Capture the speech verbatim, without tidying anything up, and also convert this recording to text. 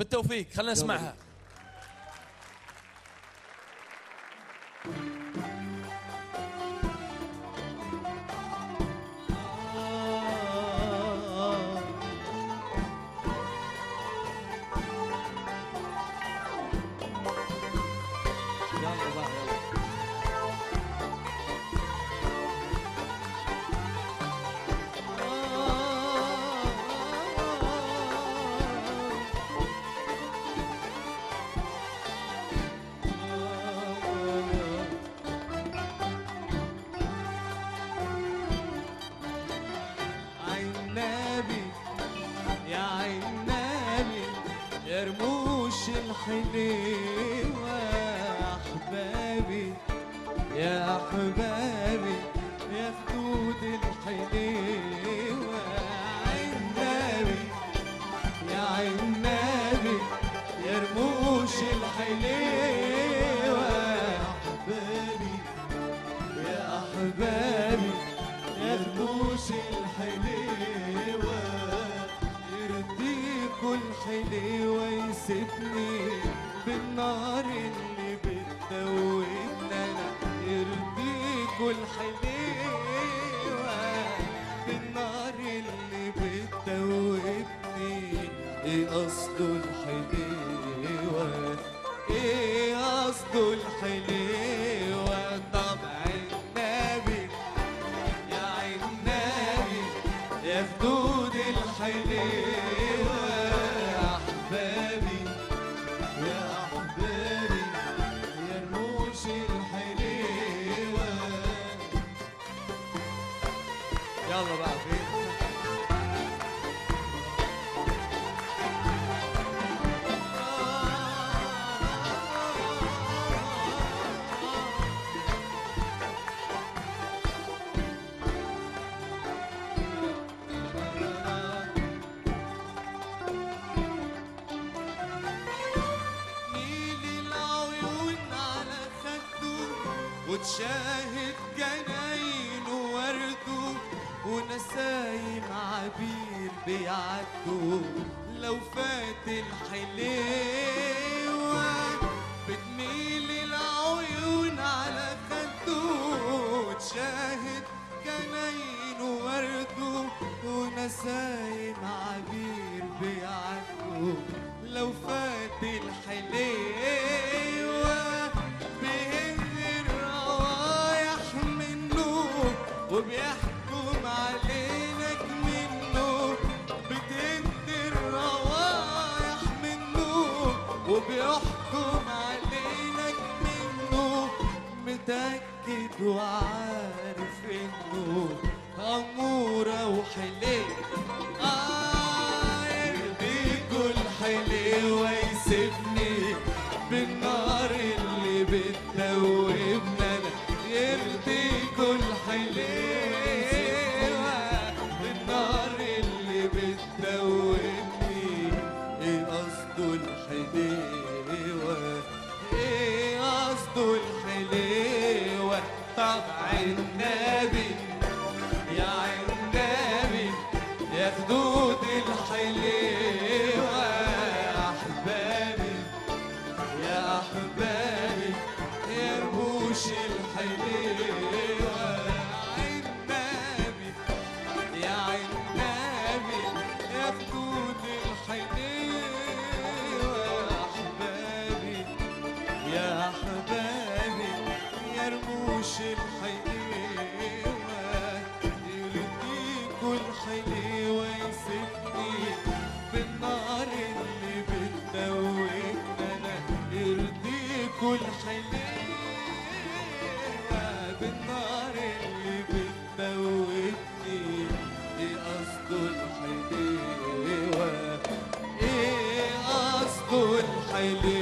بالتوفيق. خلينا نسمعها. الحليوة يا أحبابي يا أحبابي يا خدود الحليوة عنابي يا عنابي يا رموش الحليوة يا أحبابي يا أحبابي يا رموش الحليوة يرضيكوا الحليوة يسيبني بالنار اللي بتدوبنا أنا يرضيكوا الحليوة بالنار اللي بتدوبني. ايه قصده الحليوة ايه قصده الحليوة طبع النبي يا عنابي يا خدود الحليوة يا أحبابي يا أحبابي يا رموش الحليوة. يلا بقى فين وتشاهد جناين ورده ونسايم عبير بيعدوا لو فات الحليوة بتميل العيون على خده وتشاهد جناين ورده ونسايم عبير بيعدوا لو فات الحليوة وبيحكم علينك منه بتدي الروايح منه وبيحكم علينك منه متأكد وعارف انه أمورة وحليوة. آه يرضيكوا الحليوة يسيبني بالنار اللي بتدوبنا أنا يرضيكوا الحليوة بالنار اللي بتدوبني. ايه قصده الحليوة ايه قصده الحليوة طبع النبي يا عنابي يا خدود الحليوة يا أحبابي يا أحبابي يا رموش الحليوة عنابي يا عنابي يا خدود الحليوة يا أحبابي يا أحبابي يا رموش الحليوة يرضيكوا الحليوة يسيبني بالنار اللي بتدوبنا أنا يرضيكوا الحليوة بالنار اللي بتدوبني. ايه قصده الحليوة ايه قصده الحليوة